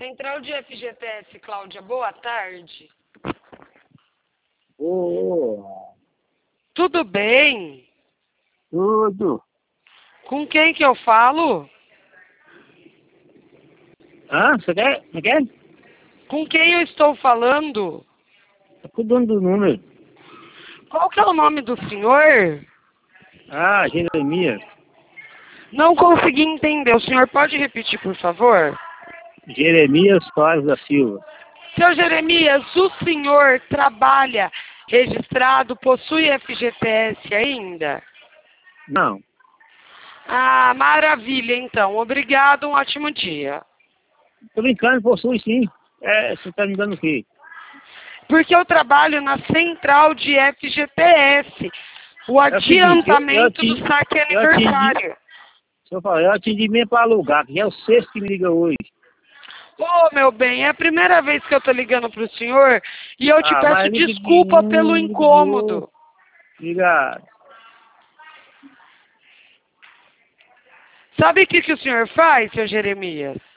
Central de FGTS, Cláudia, boa tarde. Ô, Tudo bem? tudo. Com quem que eu falo? Hã? Você quer? Não quer? Com quem eu estou falando? Tá com o dono do número. Qual que é o nome do senhor? Ah, Jeremias. Não consegui entender. O senhor pode repetir, por favor? Jeremias Soares da Silva. Seu Jeremias, o senhor trabalha registrado, possui FGTS ainda? Não. Ah, maravilha, então. Obrigado, um ótimo dia. Tô brincando, possui sim. Você tá me dando o quê? Porque eu trabalho na central de FGTS, o É o seguinte, adiantamento do saque eu atendi, aniversário. se eu falar, eu atendi mesmo para alugar, que já é o sexto que me liga hoje. Ô, meu bem, é a primeira vez que eu tô ligando pro senhor e eu te Ah, peço mas desculpa pelo ligue de novo. incômodo. Obrigado. Sabe o que o senhor faz, seu Jeremias?